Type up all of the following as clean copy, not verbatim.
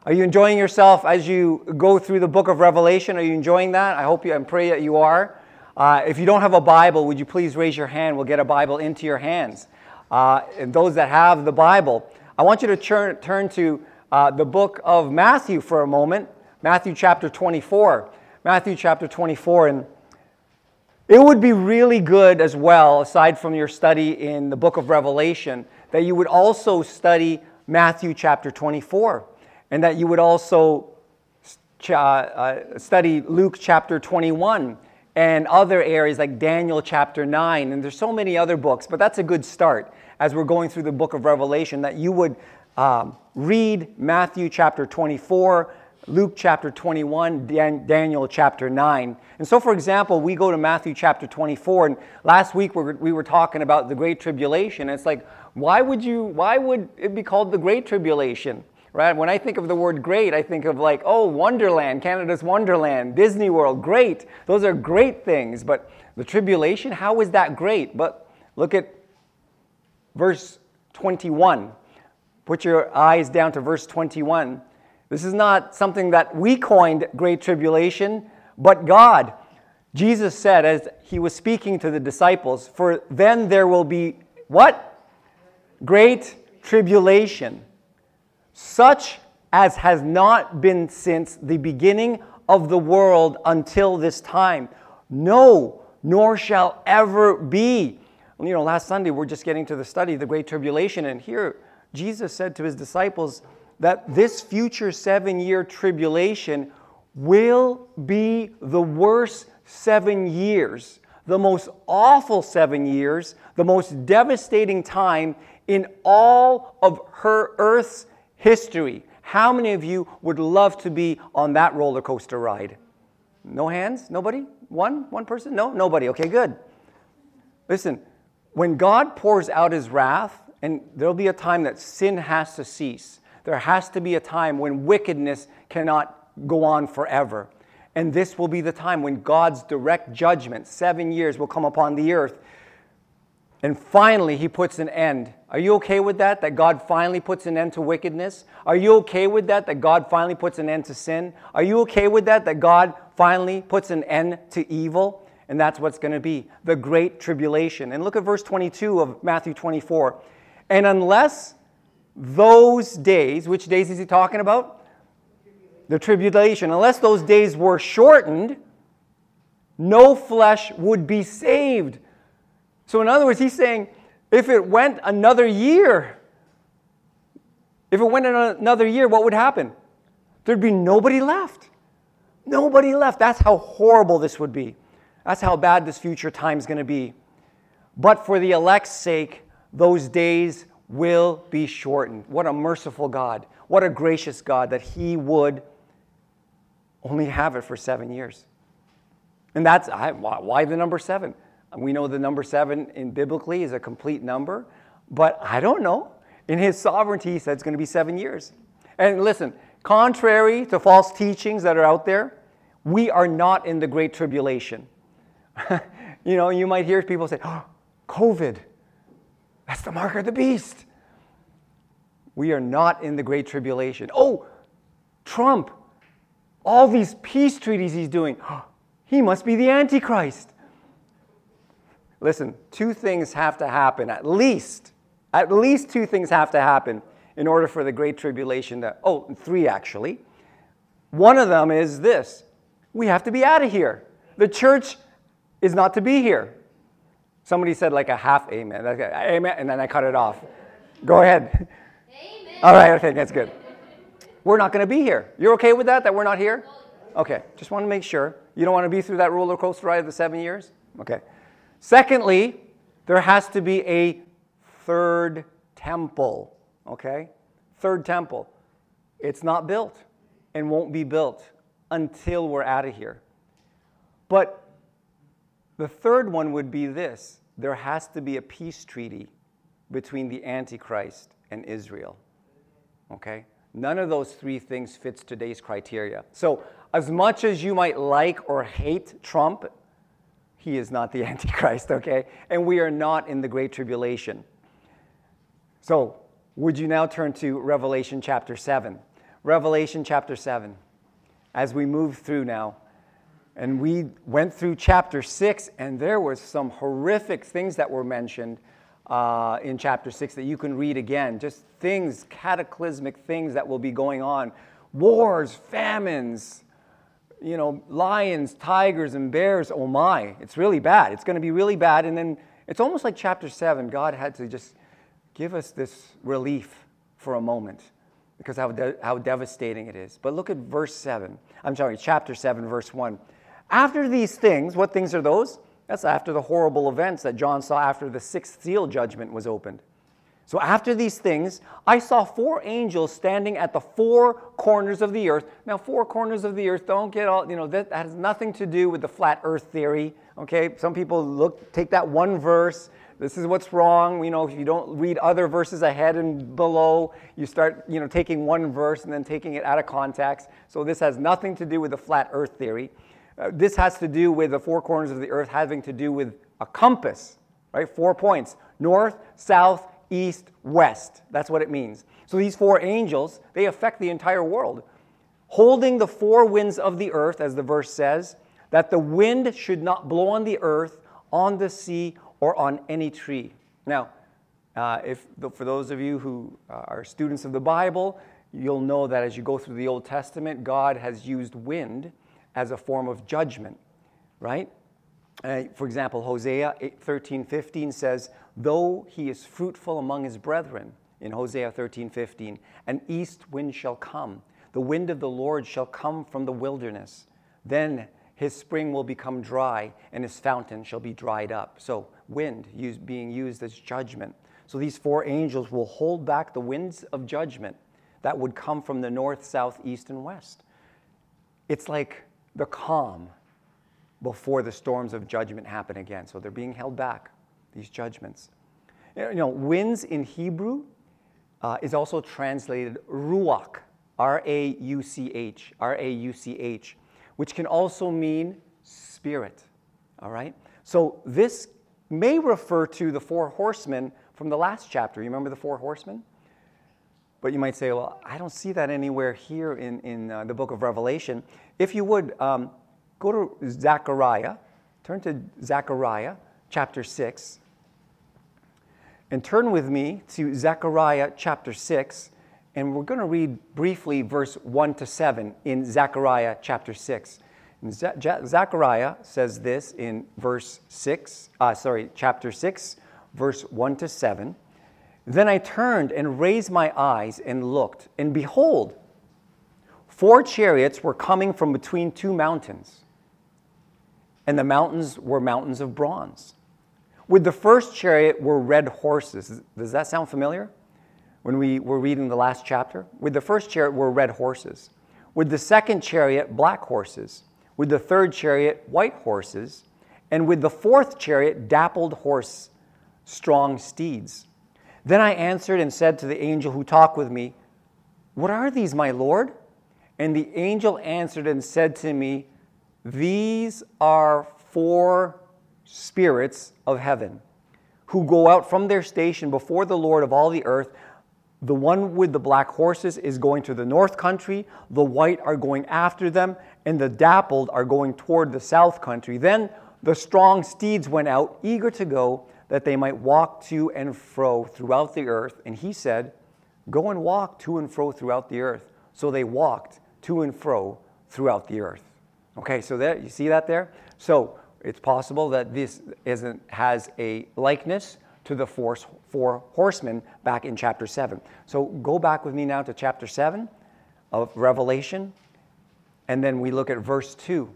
Are you enjoying yourself as you go through the book of Revelation? Are you enjoying that? I hope you and pray that you are. If you don't have a Bible, would you please raise your hand? We'll get a Bible into your hands. And those that have the Bible, I want you to turn to the book of Matthew for a moment. Matthew chapter 24. Matthew chapter 24. And it would be really good as well, aside from your study in the book of Revelation, that you would also study Matthew chapter 24. And that you would also study Luke chapter 21 and other areas like Daniel chapter 9. And there's so many other books, but that's a good start as we're going through the book of Revelation, that you would read Matthew chapter 24, Luke chapter 21, Daniel chapter 9. And so, for example, we go to Matthew chapter 24, and last week we were talking about the Great Tribulation. And it's like, why would it be called the Great Tribulation? Right? When I think of the word great, I think of like, oh, Wonderland, Canada's Wonderland, Disney World, great. Those are great things. But the tribulation, how is that great? But look at verse 21. Put your eyes down to verse 21. This is not something that we coined, great tribulation, but God. Jesus said, as he was speaking to the disciples, for then there will be what? Great tribulation. Such as has not been since the beginning of the world until this time. No, nor shall ever be. You know, last Sunday we're just getting to the study of the Great Tribulation, and here Jesus said to his disciples that this future 7-year tribulation will be the worst 7 years, the most awful 7 years, the most devastating time in all of her earth's history. How many of you would love to be on that roller coaster ride? No hands? Nobody? One person? No? Nobody. Okay, good. Listen, when God pours out his wrath, and there'll be a time that sin has to cease. There has to be a time when wickedness cannot go on forever. And this will be the time when God's direct judgment, 7 years, will come upon the earth. And finally, he puts an end. Are you okay with that? That God finally puts an end to wickedness? Are you okay with that? That God finally puts an end to sin? Are you okay with that? That God finally puts an end to evil? And that's what's going to be the Great Tribulation. And look at verse 22 of Matthew 24. And unless those days, which days is he talking about? The tribulation. Unless those days were shortened, no flesh would be saved. So in other words, he's saying, if it went another year, what would happen? There'd be nobody left. Nobody left. That's how horrible this would be. That's how bad this future time is going to be. But for the elect's sake, those days will be shortened. What a merciful God. What a gracious God that he would only have it for 7 years. And that's why the number 7. We know the number 7 in biblically is a complete number, but I don't know. In his sovereignty, he said it's going to be 7 years. And listen, contrary to false teachings that are out there, we are not in the Great Tribulation. You know, you might hear people say, oh, COVID, that's the mark of the beast. We are not in the Great Tribulation. Oh, Trump, all these peace treaties he's doing, he must be the Antichrist. Listen, 2 things have to happen, at least 2 things have to happen in order for the Great Tribulation to, 3 actually. One of them is this: we have to be out of here. The church is not to be here. Somebody said like a half amen. Amen, and then I cut it off. Go ahead. Amen. All right, okay, that's good. We're not going to be here. You're okay with that we're not here? Okay, just want to make sure. You don't want to be through that roller coaster ride of the 7 years? Okay. Secondly, there has to be a third temple, okay? Third temple. It's not built and won't be built until we're out of here. But the third one would be this: there has to be a peace treaty between the Antichrist and Israel, okay? None of those 3 things fits today's criteria. So as much as you might like or hate Trump, he is not the Antichrist, okay? And we are not in the Great Tribulation. So would you now turn to Revelation chapter 7? Revelation chapter 7, as we move through now. And we went through chapter 6, and there was some horrific things that were mentioned in chapter 6 that you can read again. Just things, cataclysmic things that will be going on. Wars, famines, lions, tigers, and bears. Oh my, it's really bad. It's going to be really bad. And then it's almost like chapter 7. God had to just give us this relief for a moment because how devastating it is. But look at chapter 7, verse 1. After these things, what things are those? That's after the horrible events that John saw after the sixth seal judgment was opened. So after these things, I saw 4 angels standing at the 4 corners of the earth. Now, 4 corners of the earth, don't get all, that has nothing to do with the flat earth theory, okay? Some people take that one verse. This is what's wrong. If you don't read other verses ahead and below, you start, taking one verse and then taking it out of context. So this has nothing to do with the flat earth theory. This has to do with the 4 corners of the earth having to do with a compass, right? 4 points: north, south, east, west. That's what it means. So these 4 angels, they affect the entire world, holding the 4 winds of the earth, as the verse says, that the wind should not blow on the earth, on the sea, or on any tree. Now, for those of you who are students of the Bible, you'll know that as you go through the Old Testament, God has used wind as a form of judgment, right? For example, Hosea 13:15 says, though he is fruitful among his brethren, in Hosea 13:15, an east wind shall come. The wind of the Lord shall come from the wilderness. Then his spring will become dry, and his fountain shall be dried up. So wind being used as judgment. So these 4 angels will hold back the winds of judgment that would come from the north, south, east, and west. It's like the calm before the storms of judgment happen again. So they're being held back, these judgments. Winds in Hebrew is also translated ruach, R-A-U-C-H, R-A-U-C-H, which can also mean spirit, all right? So this may refer to the 4 horsemen from the last chapter. You remember the 4 horsemen? But you might say, well, I don't see that anywhere here in the book of Revelation. If you would, go to Zechariah, turn to Zechariah chapter 6, and turn with me to Zechariah chapter 6, and we're going to read briefly verse 1 to 7 in Zechariah chapter 6. And Zechariah says this in chapter 6, verse 1 to 7. Then I turned and raised my eyes and looked, and behold, 4 chariots were coming from between 2 mountains, and the mountains were mountains of bronze. With the first chariot were red horses. Does that sound familiar? When we were reading the last chapter? With the first chariot were red horses. With the second chariot, black horses. With the third chariot, white horses. And with the 4th chariot, dappled horse, strong steeds. Then I answered and said to the angel who talked with me, what are these, my Lord? And the angel answered and said to me, these are 4 spirits of heaven, who go out from their station before the Lord of all the earth. The one with the black horses is going to the north country, the white are going after them, and the dappled are going toward the south country. Then the strong steeds went out, eager to go, that they might walk to and fro throughout the earth. And he said, go and walk to and fro throughout the earth. So they walked to and fro throughout the earth. Okay, so there, you see that there? So it's possible that this has a likeness to the 4 horsemen back in chapter 7. So go back with me now to chapter 7 of Revelation, and then we look at verse 2.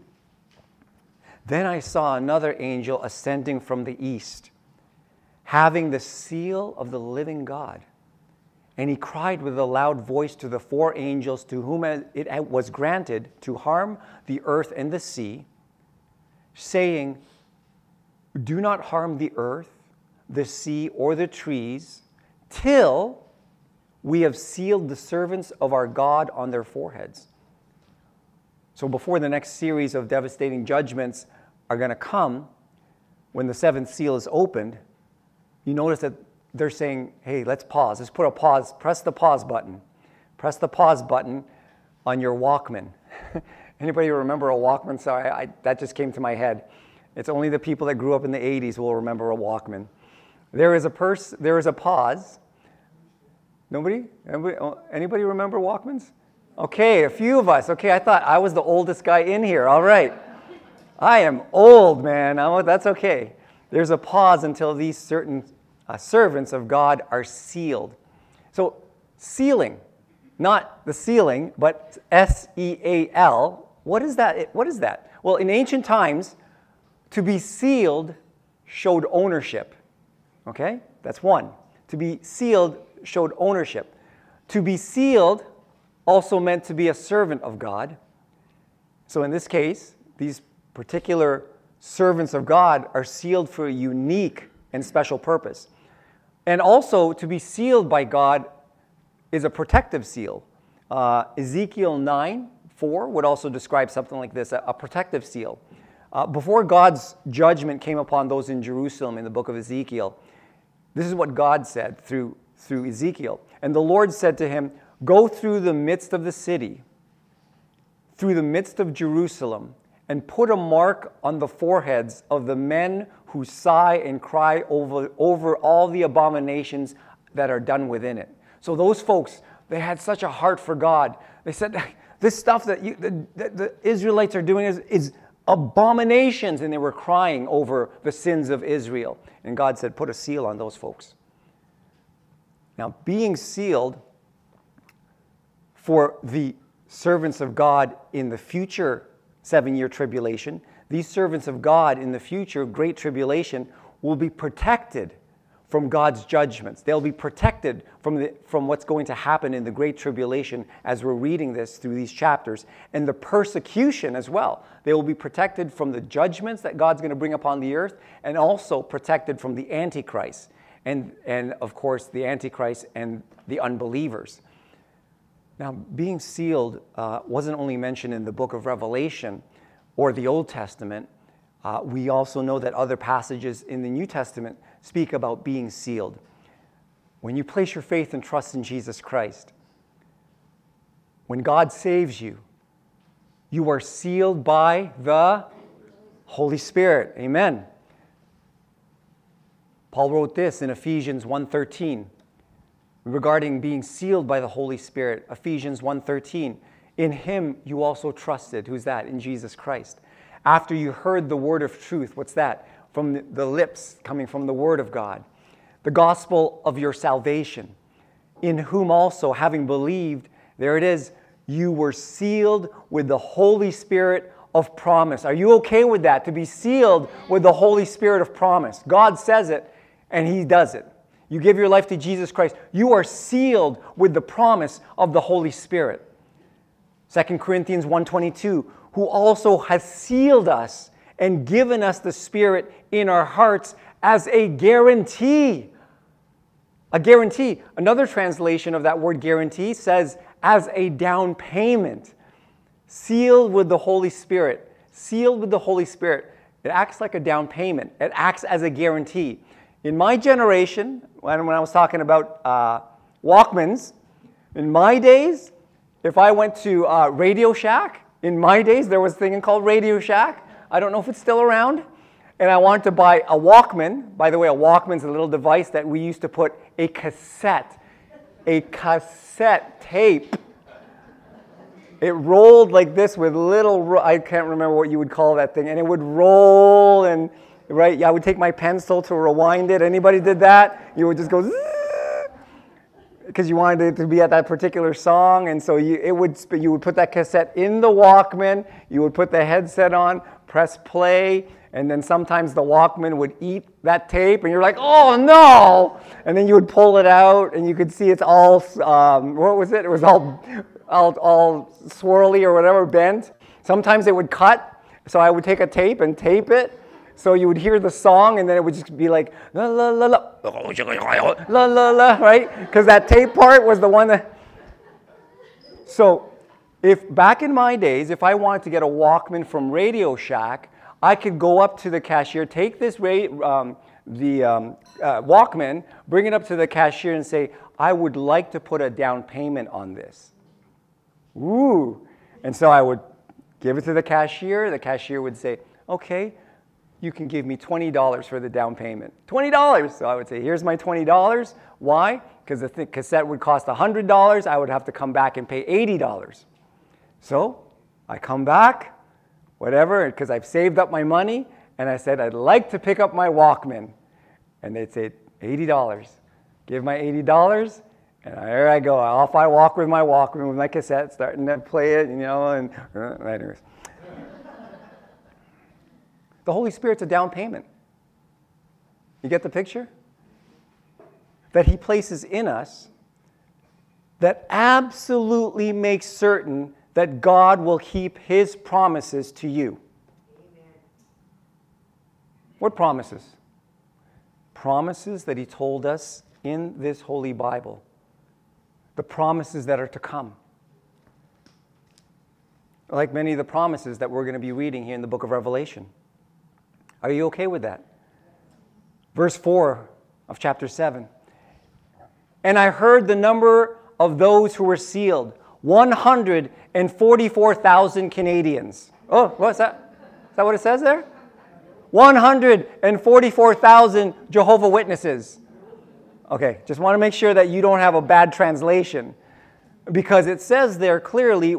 Then I saw another angel ascending from the east, having the seal of the living God. And he cried with a loud voice to the 4 angels to whom it was granted to harm the earth and the sea, saying, do not harm the earth, the sea, or the trees, till we have sealed the servants of our God on their foreheads. So before the next series of devastating judgments are going to come, when the 7th seal is opened, you notice that they're saying, hey, let's pause. Let's put a pause. Press the pause button. Press the pause button on your Walkman. Anybody remember a Walkman? Sorry, that just came to my head. It's only the people that grew up in the 80s will remember a Walkman. There is a pause. Nobody? Anybody remember Walkmans? Okay, a few of us. Okay, I thought I was the oldest guy in here. All right. I am old, man. That's okay. There's a pause until these certain servants of God are sealed. So, sealing, not the ceiling, but S-E-A-L. What is that? What is that? Well, in ancient times, to be sealed showed ownership. Okay? That's one. To be sealed showed ownership. To be sealed also meant to be a servant of God. So in this case, these particular servants of God are sealed for a unique and special purpose. And also, to be sealed by God is a protective seal. Ezekiel 9:4 would also describe something like this, a protective seal. Before God's judgment came upon those in Jerusalem in the book of Ezekiel, this is what God said through Ezekiel. And the Lord said to him, "Go through the midst of the city, through the midst of Jerusalem, and put a mark on the foreheads of the men who sigh and cry over all the abominations that are done within it." So those folks, they had such a heart for God. They said, this stuff that the Israelites are doing is abominations, and they were crying over the sins of Israel. And God said, put a seal on those folks. Now, being sealed for the servants of God in the future 7-year tribulation, these servants of God in the future great tribulation will be protected from God's judgments. They'll be protected from what's going to happen in the great tribulation as we're reading this through these chapters, and the persecution as well. They will be protected from the judgments that God's going to bring upon the earth, and also protected from the Antichrist, and of course the Antichrist and the unbelievers. Now, being sealed wasn't only mentioned in the book of Revelation or the Old Testament. We also know that other passages in the New Testament speak about being sealed. When you place your faith and trust in Jesus Christ, when God saves you, you are sealed by the Holy Spirit. Amen. Paul wrote this in Ephesians 1:13 regarding being sealed by the Holy Spirit. Ephesians 1:13. In him you also trusted. Who's that? In Jesus Christ. After you heard the word of truth. What's that? From the lips coming from the word of God. The gospel of your salvation. In whom also, having believed, there it is, you were sealed with the Holy Spirit of promise. Are you okay with that? To be sealed with the Holy Spirit of promise. God says it, and he does it. You give your life to Jesus Christ. You are sealed with the promise of the Holy Spirit. 2 Corinthians 1:22, who also has sealed us and given us the Spirit in our hearts as a guarantee. A guarantee. Another translation of that word guarantee says as a down payment. Sealed with the Holy Spirit. Sealed with the Holy Spirit. It acts like a down payment. It acts as a guarantee. In my generation, when I was talking about Walkmans, in my days, if I went to Radio Shack, in my days there was a thing called Radio Shack. I don't know if it's still around. And I wanted to buy a Walkman. By the way, a Walkman's a little device that we used to put a cassette tape. It rolled like this with little, I can't remember what you would call that thing, and it would roll, and right, yeah, I would take my pencil to rewind it. Anybody did that? You would just go because you wanted it to be at that particular song, and so you would put that cassette in the Walkman, you would put the headset on, press play, and then sometimes the Walkman would eat that tape, and you're like, oh no! And then you would pull it out, and you could see it's all, what was it? It was all swirly or whatever, bent. Sometimes it would cut, so I would take a tape and tape it, so you would hear the song, and then it would just be like, la la la la, la la la, right? Because that tape part was the one that... So, if back in my days, if I wanted to get a Walkman from Radio Shack, I could go up to the cashier, take this Walkman, bring it up to the cashier and say, I would like to put a down payment on this. Ooh. And so I would give it to the cashier. The cashier would say, okay, you can give me $20 for the down payment. $20. So I would say, here's my $20. Why? Because the cassette would cost $100. I would have to come back and pay $80. So I come back, whatever, because I've saved up my money, and I said, I'd like to pick up my Walkman. And they'd say, $80. Give my $80, and there I go. Off I walk with my Walkman, with my cassette, starting to play it, and anyways. The Holy Spirit's a down payment. You get the picture? That he places in us that absolutely makes certain that God will keep his promises to you. Amen. What promises? Promises that he told us in this Holy Bible. The promises that are to come. Like many of the promises that we're going to be reading here in the book of Revelation. Are you okay with that? Verse 4 of chapter 7. And I heard the number of those who were sealed, 144,000 Canadians. Oh, what's that? Is that what it says there? 144,000 Jehovah's Witnesses. Okay, just want to make sure that you don't have a bad translation. Because it says there clearly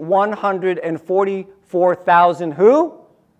144,000 who?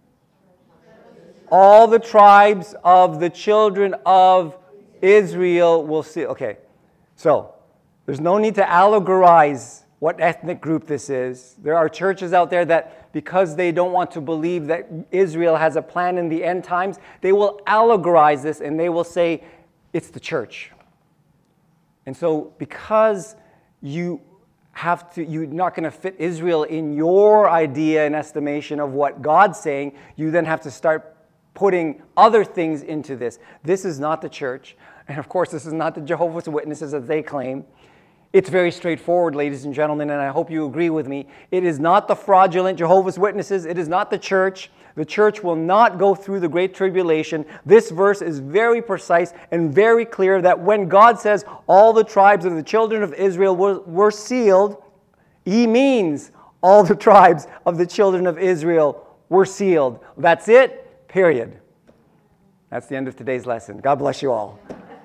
All the tribes of the children of Israel will see. Okay, so there's no need to allegorize what ethnic group this is. There are churches out there that, because they don't want to believe that Israel has a plan in the end times, they will allegorize this and they will say it's the church. And so because you're not going to fit Israel in your idea and estimation of what God's saying, you then have to start putting other things into this. This is not the church. And of course, this is not the Jehovah's Witnesses as they claim. It's very straightforward, ladies and gentlemen, and I hope you agree with me. It is not the fraudulent Jehovah's Witnesses. It is not the church. The church will not go through the Great Tribulation. This verse is very precise and very clear that when God says all the tribes of the children of Israel were sealed, he means all the tribes of the children of Israel were sealed. That's it. Period. That's the end of today's lesson. God bless you all.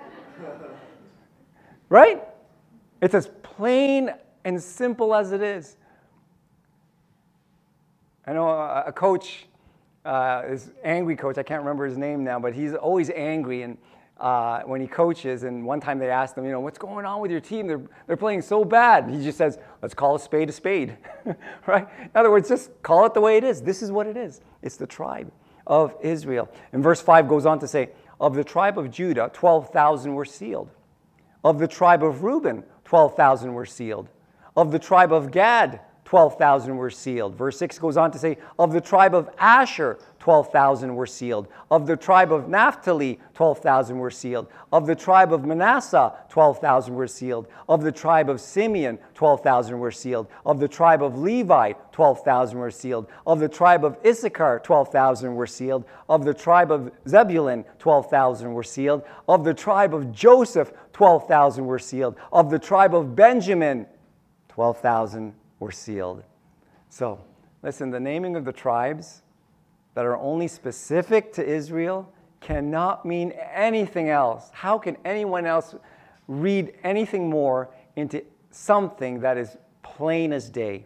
Right? It's as plain and simple as it is. I know a coach, is angry coach, I can't remember his name now, but he's always angry and when he coaches, and one time they asked him, what's going on with your team? They're playing so bad. And he just says, let's call a spade, right? In other words, just call it the way it is. This is what it is. It's the tribe of Israel. And verse 5 goes on to say, of the tribe of Judah, 12,000 were sealed. Of the tribe of Reuben, 12,000 were sealed. Of the tribe of Gad, 12,000 were sealed. Verse 6 goes on to say, of the tribe of Asher, 12,000 were sealed. Of the tribe of Naphtali, 12,000 were sealed. Of the tribe of Manasseh, 12,000 were sealed. Of the tribe of Simeon, 12,000 were sealed. Of the tribe of Levi, 12,000 were sealed. Of the tribe of Issachar, 12,000 were sealed. Of the tribe of Zebulun, 12,000 were sealed. Of the tribe of Joseph, 12,000 were sealed. Of the tribe of Benjamin, 12,000 were sealed. So, listen, the naming of the tribes that are only specific to Israel cannot mean anything else. How can anyone else read anything more into something that is plain as day?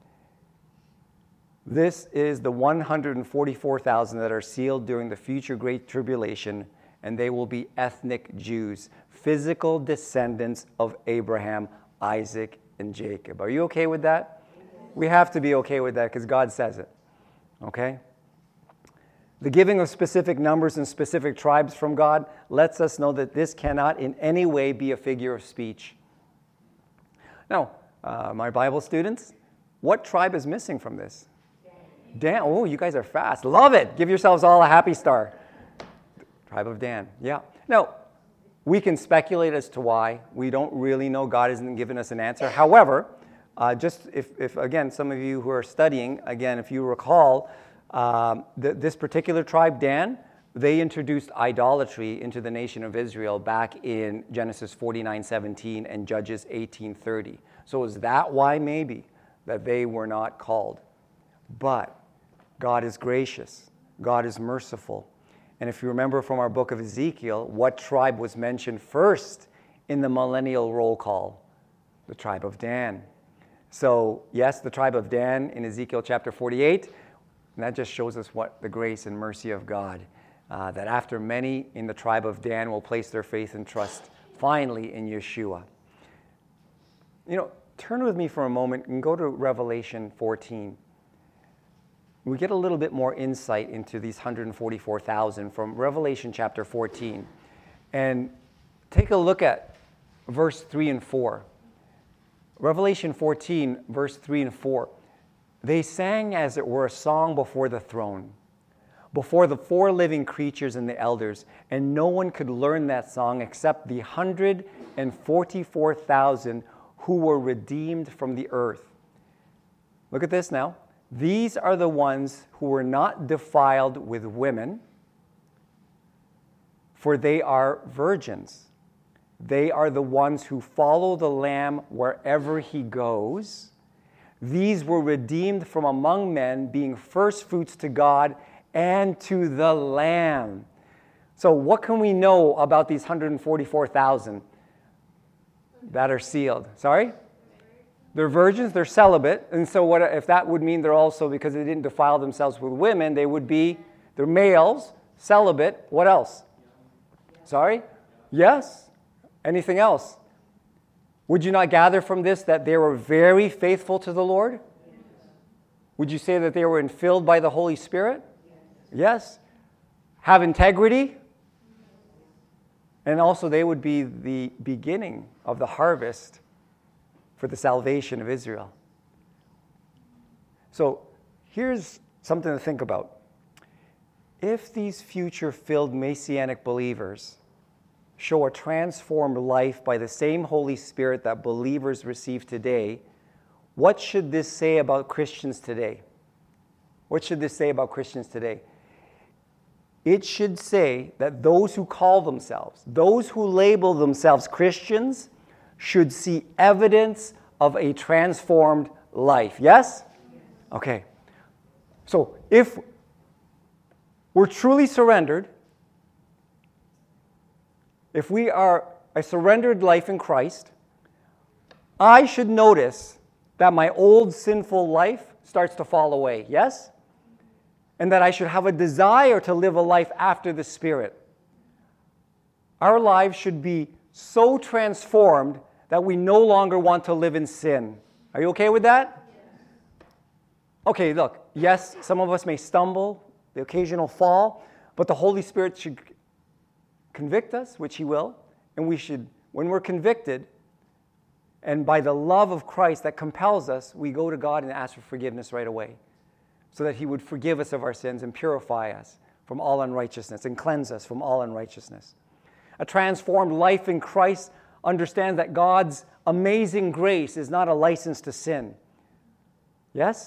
This is the 144,000 that are sealed during the future Great Tribulation, and they will be ethnic Jews, physical descendants of Abraham, Isaac, and Jacob. Are you okay with that? We have to be okay with that because God says it. Okay? The giving of specific numbers and specific tribes from God lets us know that this cannot in any way be a figure of speech. Now, my Bible students, what tribe is missing from this? Dan. Oh, you guys are fast. Love it. Give yourselves all a happy star. Tribe of Dan. Yeah. Now, we can speculate as to why. We don't really know. God hasn't given us an answer. However, just if again, some of you who are studying, again, if you recall, this particular tribe, Dan, they introduced idolatry into the nation of Israel back in Genesis 49:17 and Judges 18:30. So is that why maybe that they were not called. But God is gracious. God is merciful. And if you remember from our book of Ezekiel, what tribe was mentioned first in the millennial roll call? The tribe of Dan. So, yes, the tribe of Dan in Ezekiel chapter 48, and that just shows us what the grace and mercy of God, that after many in the tribe of Dan will place their faith and trust finally in Yeshua. Turn with me for a moment and go to Revelation 14. We get a little bit more insight into these 144,000 from Revelation chapter 14. And take a look at verse 3 and 4. Revelation 14, verse 3 and 4. They sang as it were a song before the throne, before the four living creatures and the elders, and no one could learn that song except the 144,000 who were redeemed from the earth. Look at this now. These are the ones who were not defiled with women, for they are virgins. They are the ones who follow the Lamb wherever he goes. These were redeemed from among men, being first fruits to God and to the Lamb. So what can we know about these 144,000 that are sealed? Sorry? They're virgins, they're celibate. And so what if that would mean they're also, because they didn't defile themselves with women, they're males, celibate. What else? Sorry? Yes? Anything else? Would you not gather from this that they were very faithful to the Lord? Would you say that they were infilled by the Holy Spirit? Yes. Have integrity? And also they would be the beginning of the harvest for the salvation of Israel. So here's something to think about. If these future-filled Messianic believers show a transformed life by the same Holy Spirit that believers receive today, what should this say about Christians today? What should this say about Christians today? It should say that those who call themselves, those who label themselves Christians, should see evidence of a transformed life. Yes? Okay. So if we're truly surrendered, if we are a surrendered life in Christ, I should notice that my old sinful life starts to fall away. Yes? And that I should have a desire to live a life after the Spirit. Our lives should be so transformed that we no longer want to live in sin. Are you okay with that? Okay, look, yes, some of us may stumble, the occasional fall, but the Holy Spirit should convict us, which he will, and we should, when we're convicted, and by the love of Christ that compels us, we go to God and ask for forgiveness right away, so that he would forgive us of our sins and purify us from all unrighteousness and cleanse us from all unrighteousness. A transformed life in Christ understands that God's amazing grace is not a license to sin. Yes?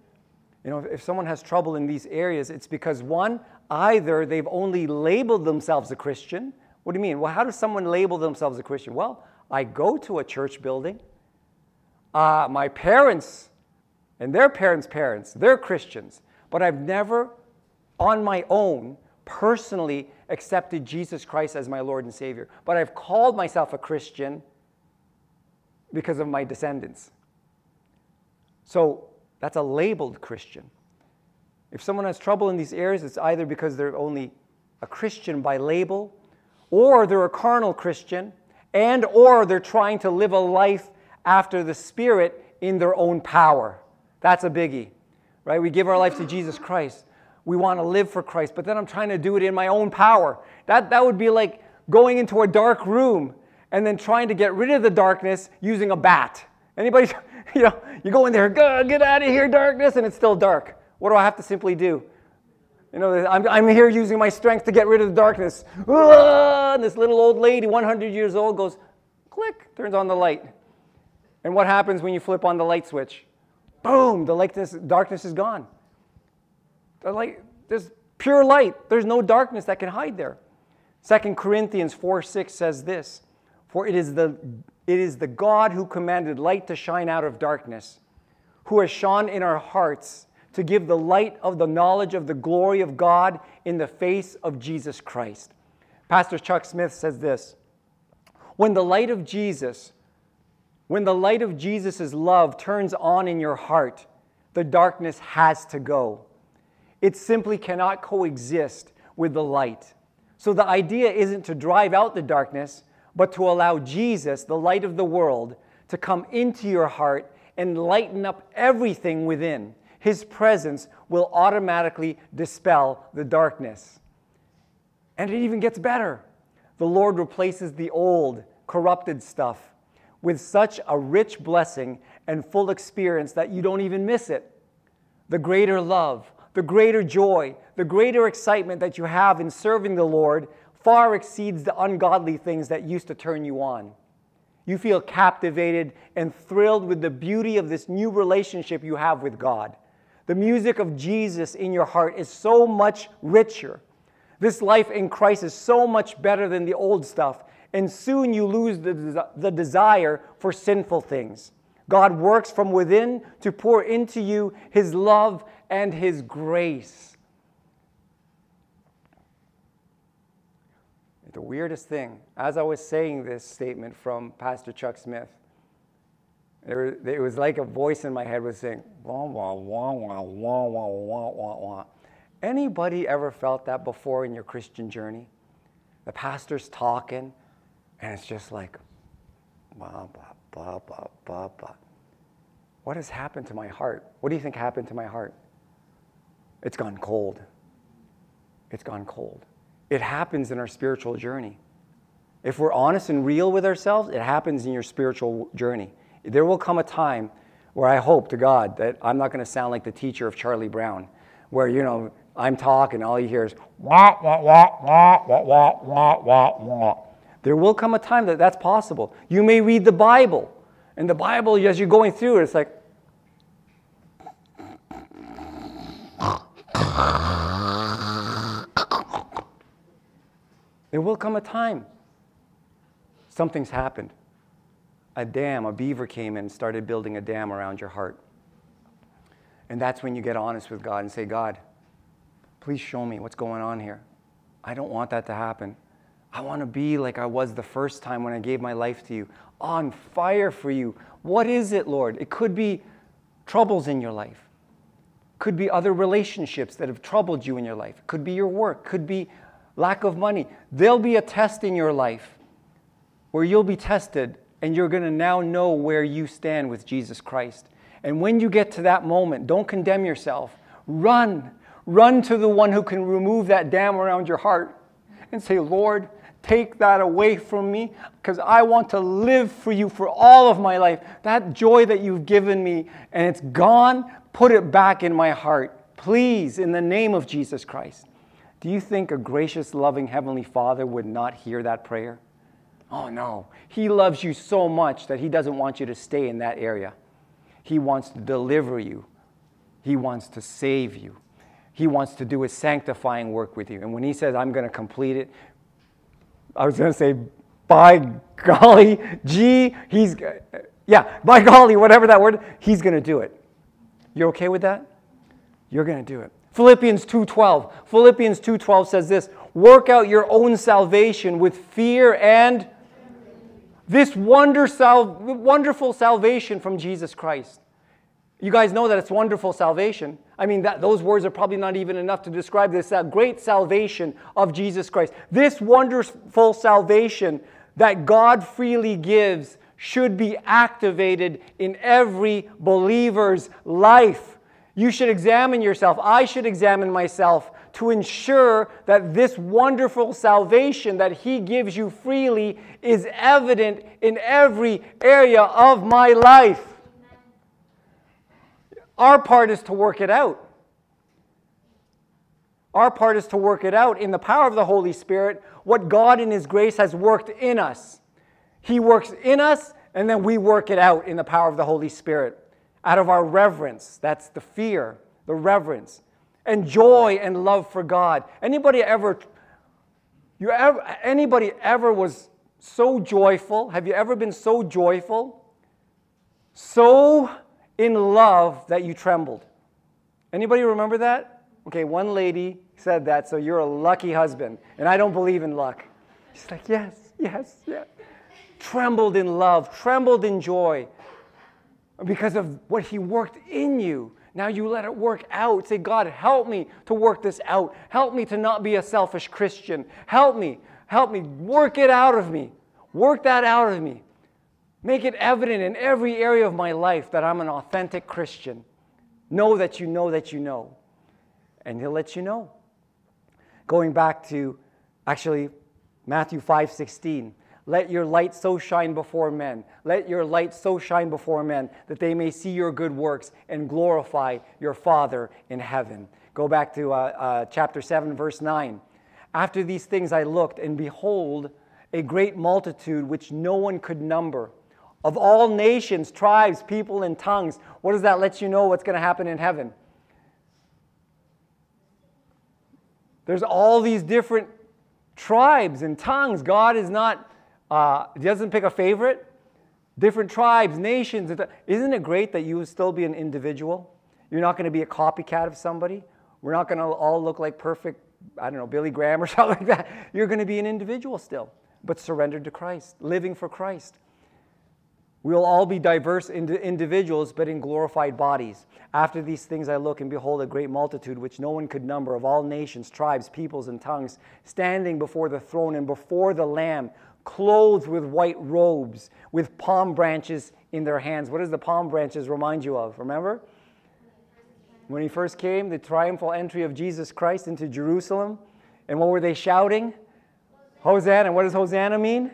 If someone has trouble in these areas, it's because, one, either they've only labeled themselves a Christian. What do you mean? Well, how does someone label themselves a Christian? Well, I go to a church building. My parents and their parents, they're Christians. But I've never, on my own, personally accepted Jesus Christ as my Lord and Savior. But I've called myself a Christian because of my descendants. So that's a labeled Christian. If someone has trouble in these areas, it's either because they're only a Christian by label, or they're a carnal Christian, and or they're trying to live a life after the Spirit in their own power. That's a biggie, right? We give our life to Jesus Christ. We want to live for Christ, but then I'm trying to do it in my own power. That would be like going into a dark room and then trying to get rid of the darkness using a bat. Anybody, you go in there, get out of here, darkness, and it's still dark. What do I have to simply do? I'm here using my strength to get rid of the darkness. And this little old lady, 100 years old, goes, click, turns on the light. And what happens when you flip on the light switch? Boom, the darkness is gone. There's pure light. There's no darkness that can hide there. 2 Corinthians 4:6 says this, "For it is the God who commanded light to shine out of darkness, who has shone in our hearts to give the light of the knowledge of the glory of God in the face of Jesus Christ. Pastor Chuck Smith says this, when the light of Jesus' love turns on in your heart, the darkness has to go. It simply cannot coexist with the light. So the idea isn't to drive out the darkness, but to allow Jesus, the light of the world, to come into your heart and lighten up everything within. His presence will automatically dispel the darkness. And it even gets better. The Lord replaces the old, corrupted stuff with such a rich blessing and full experience that you don't even miss it. The greater love, the greater joy, the greater excitement that you have in serving the Lord far exceeds the ungodly things that used to turn you on. You feel captivated and thrilled with the beauty of this new relationship you have with God. The music of Jesus in your heart is so much richer. This life in Christ is so much better than the old stuff, and soon you lose the desire for sinful things. God works from within to pour into you His love and His grace. The weirdest thing, as I was saying this statement from Pastor Chuck Smith, it was like a voice in my head was saying, wah, wah, wah, wah, wah, wah, wah, wah, wah. Anybody ever felt that before in your Christian journey? The pastor's talking, and it's just like, blah, blah, blah, blah, blah, blah. What has happened to my heart? What do you think happened to my heart? It's gone cold. It's gone cold. It happens in our spiritual journey. If we're honest and real with ourselves, it happens in your spiritual journey. There will come a time where I hope to God that I'm not going to sound like the teacher of Charlie Brown, where, I'm talking, all you hear is wah, wah, wah, wah, wah, wah, wah, wah, wah. There will come a time that that's possible. You may read the Bible, and the Bible, as you're going through it, it's like, there will come a time. Something's happened. A beaver came in and started building a dam around your heart. And that's when you get honest with God and say, God, please show me what's going on here. I don't want that to happen. I want to be like I was the first time when I gave my life to you, on fire for you. What is it, Lord? It could be troubles in your life. Could be other relationships that have troubled you in your life. Could be your work. Could be lack of money. There'll be a test in your life where you'll be tested and you're going to now know where you stand with Jesus Christ. And when you get to that moment, don't condemn yourself. Run. Run to the one who can remove that dam around your heart and say, Lord, take that away from me because I want to live for you for all of my life. That joy that you've given me and it's gone, put it back in my heart. Please, in the name of Jesus Christ. Do you think a gracious, loving Heavenly Father would not hear that prayer? Oh no. He loves you so much that He doesn't want you to stay in that area. He wants to deliver you. He wants to save you. He wants to do His sanctifying work with you. And when He says, I'm going to complete it, I was going to say, by golly, by golly, whatever that word, He's going to do it. You're okay with that? You're going to do it. Philippians 2:12. Philippians 2:12 says this, work out your own salvation with fear and this wonderful salvation from Jesus Christ. You guys know that it's wonderful salvation. I mean, those words are probably not even enough to describe this great salvation of Jesus Christ. This wonderful salvation that God freely gives should be activated in every believer's life. You should examine yourself. I should examine myself to ensure that this wonderful salvation that He gives you freely is evident in every area of my life. Our part is to work it out. Our part is to work it out in the power of the Holy Spirit, what God in His grace has worked in us. He works in us, and then we work it out in the power of the Holy Spirit. Out of our reverence, that's the fear, the reverence, and joy and love for God. Anybody ever was so joyful? Have you ever been so joyful? So in love that you trembled. Anybody remember that? Okay, one lady said that, so you're a lucky husband. And I don't believe in luck. She's like, yes, yes, yes. Trembled in love, trembled in joy because of what he worked in you. Now you let it work out. Say, God, help me to work this out. Help me to not be a selfish Christian. Help me. Work it out of me. Work that out of me. Make it evident in every area of my life that I'm an authentic Christian. Know that you know that you know. And he'll let you know. Going back to, actually, Matthew 5:16. Let your light so shine before men. Let your light so shine before men that they may see your good works and glorify your Father in heaven. Go back to chapter 7, verse 9. After these things I looked, and behold, a great multitude which no one could number, of all nations, tribes, people, and tongues. What does that let you know what's going to happen in heaven? There's all these different tribes and tongues. God is not... he doesn't pick a favorite. Different tribes, nations. Isn't it great that you will still be an individual? You're not going to be a copycat of somebody. We're not going to all look like perfect, Billy Graham or something like that. You're going to be an individual still, but surrendered to Christ, living for Christ. We'll all be diverse individuals, but in glorified bodies. After these things I look, and behold, a great multitude, which no one could number, of all nations, tribes, peoples, and tongues, standing before the throne and before the Lamb, clothed with white robes, with palm branches in their hands. What does the palm branches remind you of? Remember? When he first came, the triumphal entry of Jesus Christ into Jerusalem. And what were they shouting? Hosanna. And what does Hosanna mean?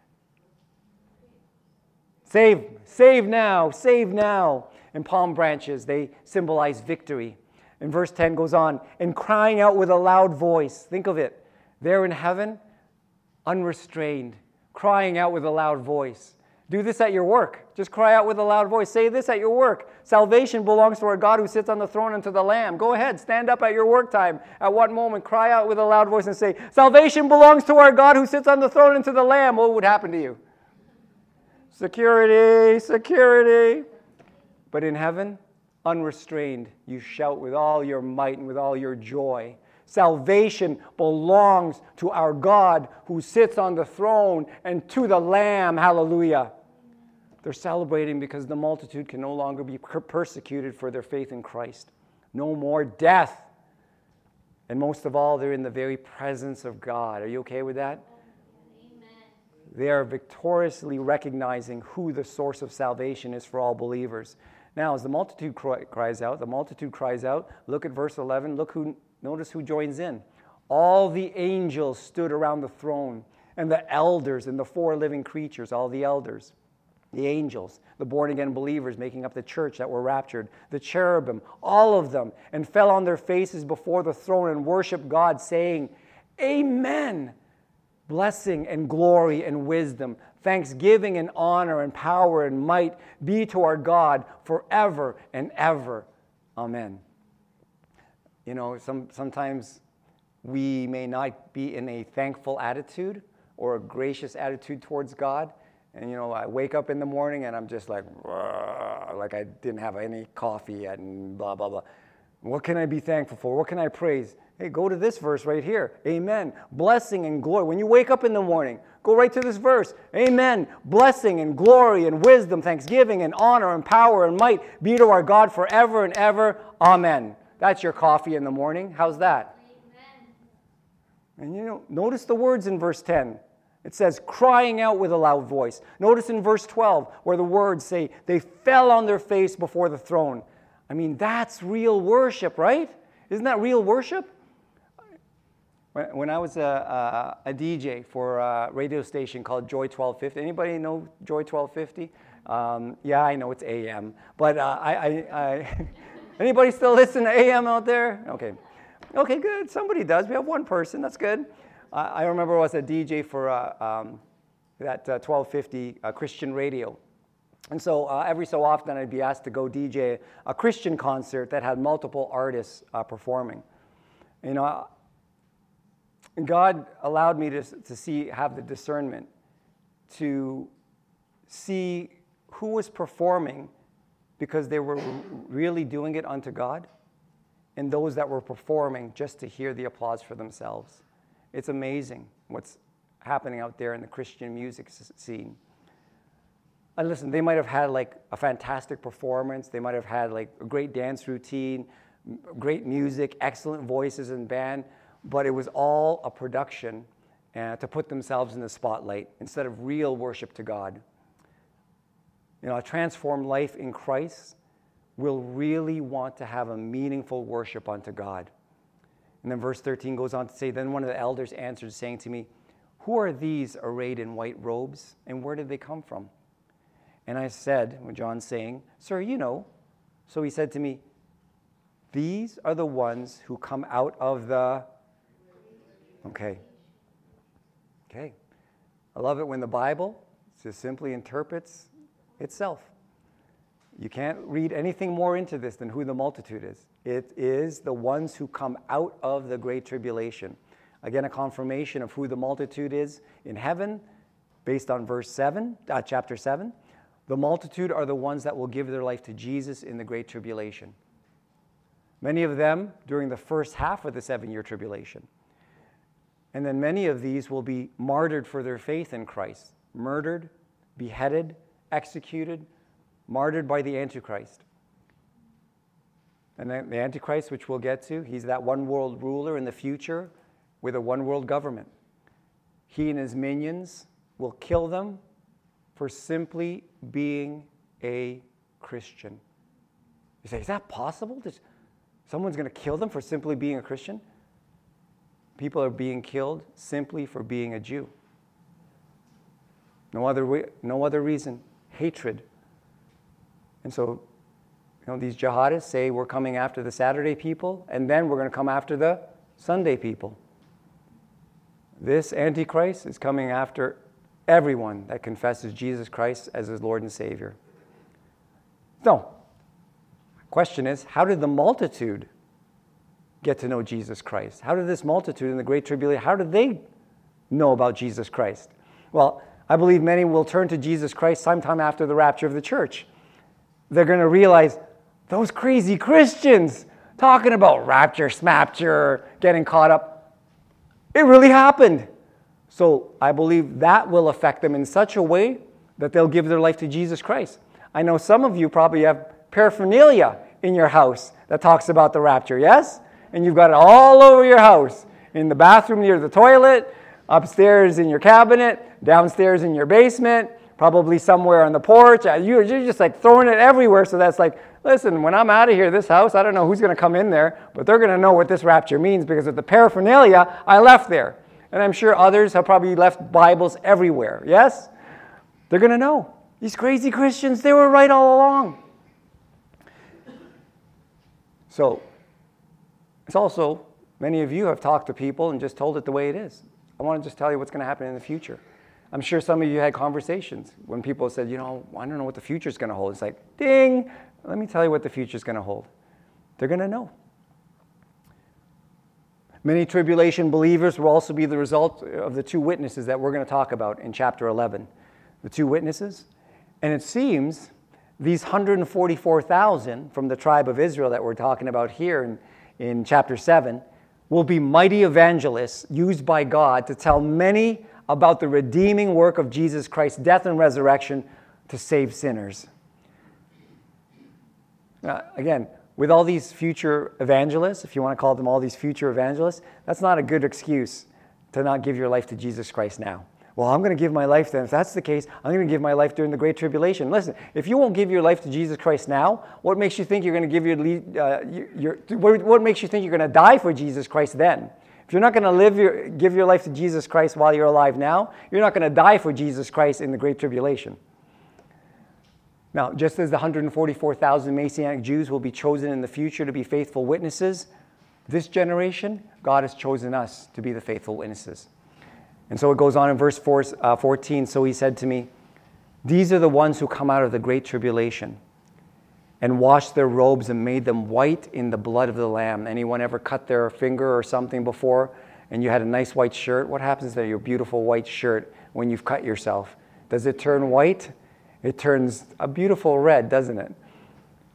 Save now, save now. And palm branches, they symbolize victory. And verse 10 goes on, and crying out with a loud voice. Think of it. There in heaven, unrestrained, crying out with a loud voice. Do this at your work. Just cry out with a loud voice. Say this at your work. Salvation belongs to our God who sits on the throne and to the Lamb. Go ahead, stand up at your work time. At what moment, cry out with a loud voice and say, salvation belongs to our God who sits on the throne and to the Lamb. What would happen to you? Security, security. But in heaven, unrestrained, you shout with all your might and with all your joy. Salvation belongs to our God who sits on the throne and to the Lamb. Hallelujah. They're celebrating because the multitude can no longer be persecuted for their faith in Christ. No more death. And most of all, they're in the very presence of God. Are you okay with that? They are victoriously recognizing who the source of salvation is for all believers. Now, as the multitude cries out, look at verse 11. Notice who joins in. All the angels stood around the throne, and the elders and the four living creatures, all the elders, the angels, the born-again believers making up the church that were raptured, the cherubim, all of them, and fell on their faces before the throne and worshiped God, saying, Amen. Blessing and glory and wisdom, thanksgiving and honor and power and might be to our God forever and ever. Amen. Sometimes we may not be in a thankful attitude or a gracious attitude towards God. And, I wake up in the morning and I'm just like I didn't have any coffee yet and blah, blah, blah. What can I be thankful for? What can I praise? Hey, go to this verse right here. Amen. Blessing and glory. When you wake up in the morning, go right to this verse. Amen. Blessing and glory and wisdom, thanksgiving and honor and power and might be to our God forever and ever. Amen. That's your coffee in the morning. How's that? Amen. And notice the words in verse 10. It says, crying out with a loud voice. Notice in verse 12 where the words say, they fell on their face before the throne. I mean, that's real worship, right? Isn't that real worship? When I was a DJ for a radio station called Joy 1250, anybody know Joy 1250? Yeah, I know it's AM, but anybody still listen to AM out there? Okay, good. Somebody does. We have one person. That's good. I remember I was a DJ for that 1250 Christian radio. And so every so often I'd be asked to go DJ a Christian concert that had multiple artists performing. God allowed me to have the discernment to see who was performing because they were really doing it unto God, and those that were performing just to hear the applause for themselves. It's amazing what's happening out there in the Christian music scene. And listen, they might have had like a fantastic performance. They might have had like a great dance routine, great music, excellent voices and band, but it was all a production to put themselves in the spotlight instead of real worship to God. You know, a transformed life in Christ will really want to have a meaningful worship unto God. And then verse 13 goes on to say, then one of the elders answered, saying to me, who are these arrayed in white robes, and where did they come from? And I said, when John's saying, sir, you know. So he said to me, these are the ones who come out of the... Okay. I love it when the Bible just simply interprets itself. You can't read anything more into this than who the multitude is. It is the ones who come out of the great tribulation. Again, a confirmation of who the multitude is in heaven, based on chapter 7. The multitude are the ones that will give their life to Jesus in the great tribulation. Many of them during the first half of the 7-year tribulation. And then many of these will be martyred for their faith in Christ. Murdered, beheaded, executed, martyred by the Antichrist. And then the Antichrist, which we'll get to, he's that one world ruler in the future with a one world government. He and his minions will kill them for simply being a Christian. You say, is that possible? Someone's going to kill them for simply being a Christian? People are being killed simply for being a Jew. No other reason. Hatred. And so, these jihadists say we're coming after the Saturday people, and then we're going to come after the Sunday people. This Antichrist is coming after everyone that confesses Jesus Christ as his Lord and Savior. So, the question is, how did the multitude get to know Jesus Christ? How did this multitude in the Great Tribulation, how did they know about Jesus Christ? Well, I believe many will turn to Jesus Christ sometime after the rapture of the church. They're going to realize, those crazy Christians talking about rapture, smapture, getting caught up, it really happened. So I believe that will affect them in such a way that they'll give their life to Jesus Christ. I know some of you probably have paraphernalia in your house that talks about the rapture, yes? And you've got it all over your house, in the bathroom near the toilet, upstairs in your cabinet, downstairs in your basement, probably somewhere on the porch. You're just like throwing it everywhere. So that's like, listen, when I'm out of here, this house, I don't know who's going to come in there, but they're going to know what this rapture means because of the paraphernalia I left there. And I'm sure others have probably left Bibles everywhere. Yes? They're going to know. These crazy Christians, they were right all along. So, it's also, many of you have talked to people and just told it the way it is. I want to just tell you what's going to happen in the future. I'm sure some of you had conversations when people said, I don't know what the future is going to hold. It's like, ding, let me tell you what the future is going to hold. They're going to know. Many tribulation believers will also be the result of the two witnesses that we're going to talk about in chapter 11. The two witnesses. And it seems these 144,000 from the tribe of Israel that we're talking about here in chapter 7 will be mighty evangelists used by God to tell many about the redeeming work of Jesus Christ's death and resurrection to save sinners. Again, with all these future evangelists, if you want to call them all these future evangelists, that's not a good excuse to not give your life to Jesus Christ now. Well, I'm going to give my life then. If that's the case, I'm going to give my life during the Great Tribulation. Listen, if you won't give your life to Jesus Christ now, what makes you think you're going to what makes you think you're going to die for Jesus Christ then? If you're not going to give your life to Jesus Christ while you're alive now, you're not going to die for Jesus Christ in the Great Tribulation. Now, just as the 144,000 Messianic Jews will be chosen in the future to be faithful witnesses, this generation, God has chosen us to be the faithful witnesses. And so it goes on in verse 14, so he said to me, these are the ones who come out of the great tribulation and washed their robes and made them white in the blood of the Lamb. Anyone ever cut their finger or something before and you had a nice white shirt? What happens to your beautiful white shirt when you've cut yourself? Does it turn white? It turns a beautiful red, doesn't it?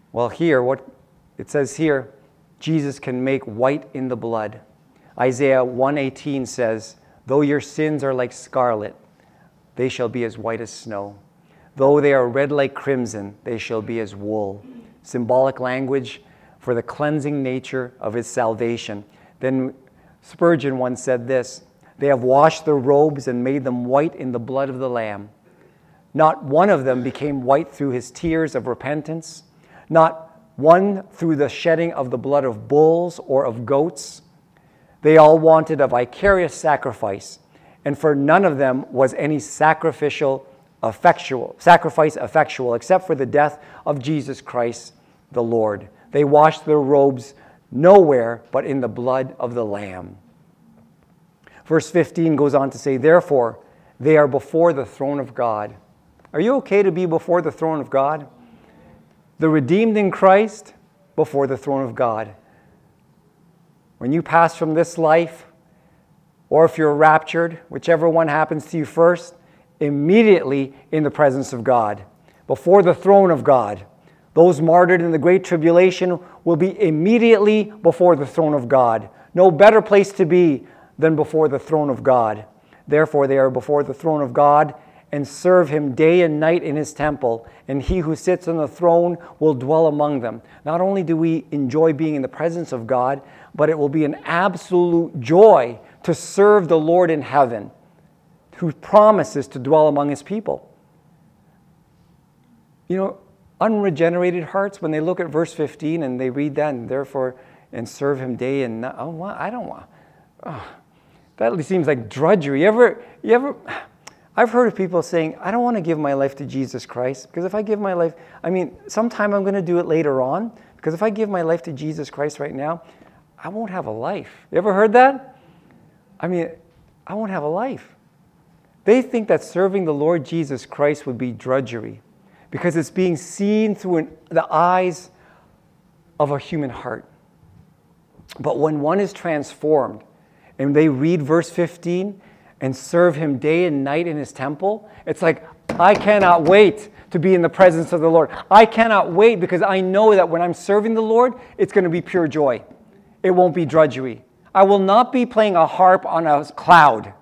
Well, here, what it says here, Jesus can make white in the blood. Isaiah 1:18 says, though your sins are like scarlet, they shall be as white as snow. Though they are red like crimson, they shall be as wool. Symbolic language for the cleansing nature of his salvation. Then Spurgeon once said this, they have washed their robes and made them white in the blood of the Lamb. Not one of them became white through his tears of repentance, not one through the shedding of the blood of bulls or of goats. They all wanted a vicarious sacrifice, and for none of them was any sacrifice effectual, except for the death of Jesus Christ the Lord. They washed their robes nowhere but in the blood of the Lamb. Verse 15 goes on to say, therefore, they are before the throne of God. Are you okay to be before the throne of God? The redeemed in Christ, before the throne of God. When you pass from this life, or if you're raptured, whichever one happens to you first, immediately in the presence of God, before the throne of God. Those martyred in the Great Tribulation will be immediately before the throne of God. No better place to be than before the throne of God. Therefore, they are before the throne of God and serve him day and night in his temple, and he who sits on the throne will dwell among them. Not only do we enjoy being in the presence of God, but it will be an absolute joy to serve the Lord in heaven, who promises to dwell among his people. You know, unregenerated hearts, when they look at verse 15 and they read that, and therefore, and serve him day and night, I don't want. That seems like drudgery. I've heard of people saying, I don't want to give my life to Jesus Christ, because if I give my life, sometime I'm going to do it later on, because if I give my life to Jesus Christ right now, I won't have a life. You ever heard that? I won't have a life. They think that serving the Lord Jesus Christ would be drudgery, because it's being seen through the eyes of a human heart. But when one is transformed, and they read verse 15 and serve him day and night in his temple, it's like, I cannot wait to be in the presence of the Lord. I cannot wait, because I know that when I'm serving the Lord, it's going to be pure joy. It won't be drudgery. I will not be playing a harp on a cloud.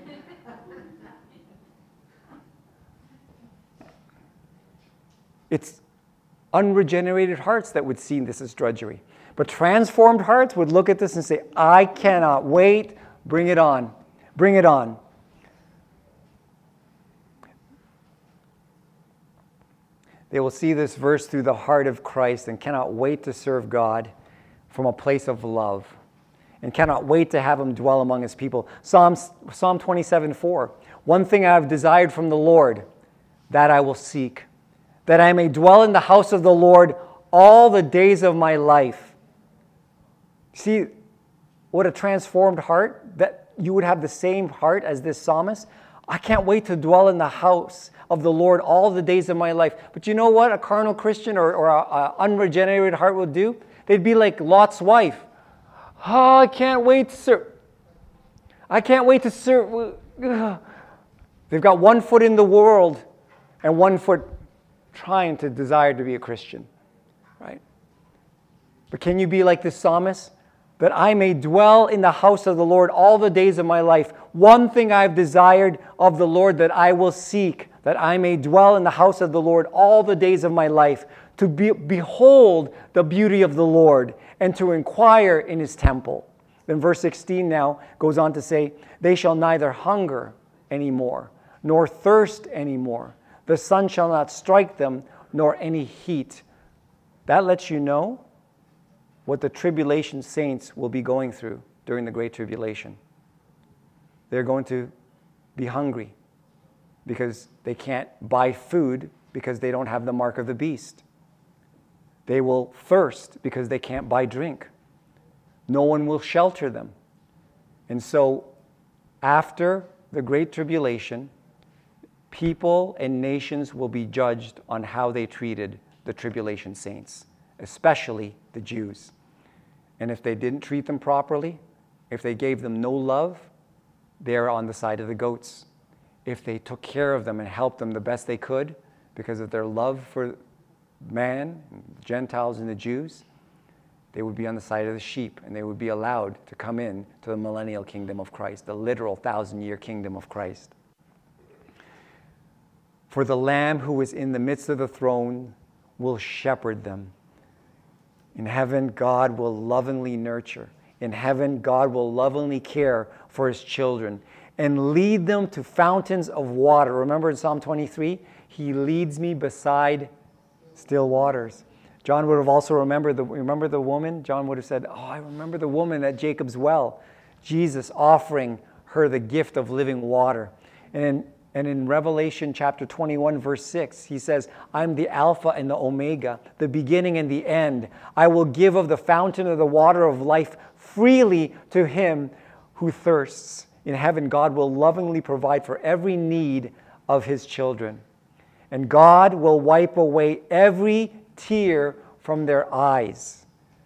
It's unregenerated hearts that would see this as drudgery. But transformed hearts would look at this and say, I cannot wait. Bring it on. Bring it on. They will see this verse through the heart of Christ and cannot wait to serve God from a place of love, and cannot wait to have him dwell among his people. Psalm 27:4. One thing I have desired from the Lord, that I will seek, that I may dwell in the house of the Lord all the days of my life. See what a transformed heart, that you would have the same heart as this psalmist. I can't wait to dwell in the house of the Lord all the days of my life. But you know what a carnal Christian or an unregenerated heart will do? They'd be like Lot's wife. Oh, I can't wait to serve. I can't wait to serve. They've got one foot in the world and one foot trying to desire to be a Christian, right? But can you be like this psalmist? That I may dwell in the house of the Lord all the days of my life. One thing I've desired of the Lord that I will seek, that I may dwell in the house of the Lord all the days of my life, to behold the beauty of the Lord and to inquire in his temple. Then verse 16 now goes on to say, they shall neither hunger anymore, nor thirst anymore. The sun shall not strike them, nor any heat. That lets you know what the tribulation saints will be going through during the Great Tribulation. They're going to be hungry because they can't buy food because they don't have the mark of the beast. They will thirst because they can't buy drink. No one will shelter them. And so after the Great Tribulation, people and nations will be judged on how they treated the tribulation saints, especially the Jews. And if they didn't treat them properly, if they gave them no love, they're on the side of the goats. If they took care of them and helped them the best they could because of their love for man, the Gentiles and the Jews, they would be on the side of the sheep, and they would be allowed to come in to the millennial kingdom of Christ, the literal 1,000-year kingdom of Christ. For the Lamb who is in the midst of the throne will shepherd them. In heaven, God will lovingly nurture. In heaven, God will lovingly care for his children and lead them to fountains of water. Remember in Psalm 23, he leads me beside still waters. John would have also remember the woman? John would have said, oh, I remember the woman at Jacob's well. Jesus offering her the gift of living water. And in Revelation chapter 21, verse 6, he says, I'm the Alpha and the Omega, the beginning and the end. I will give of the fountain of the water of life freely to him who thirsts. In heaven, God will lovingly provide for every need of his children. And God will wipe away every tear from their eyes.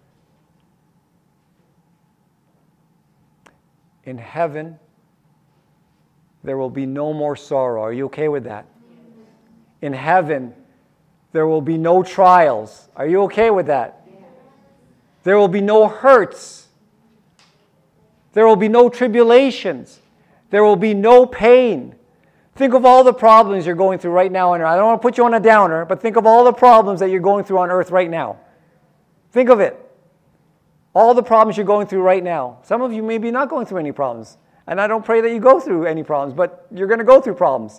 In heaven, there will be no more sorrow. Are you okay with that? In heaven, there will be no trials. Are you okay with that? There will be no hurts. There will be no tribulations. There will be no pain. Think of all the problems you're going through right now on earth. I don't want to put you on a downer, but think of all the problems that you're going through on earth right now. Think of it. All the problems you're going through right now. Some of you may be not going through any problems. And I don't pray that you go through any problems, but you're going to go through problems.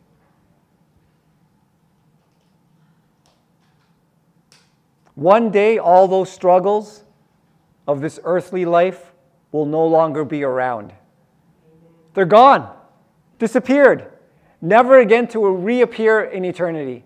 One day, all those struggles of this earthly life will no longer be around. They're gone. Disappeared. Never again to reappear in eternity.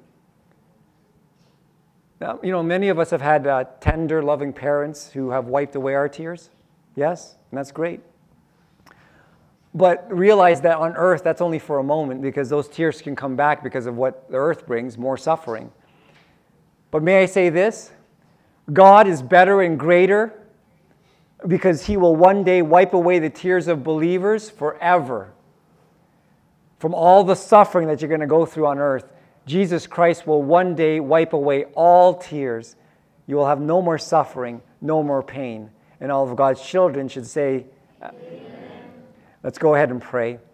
Now, many of us have had tender, loving parents who have wiped away our tears. Yes, and that's great. But realize that on earth, that's only for a moment, because those tears can come back because of what the earth brings, more suffering. But may I say this? God is better and greater because he will one day wipe away the tears of believers forever. From all the suffering that you're going to go through on earth, Jesus Christ will one day wipe away all tears. You will have no more suffering, no more pain. And all of God's children should say, Amen. Let's go ahead and pray.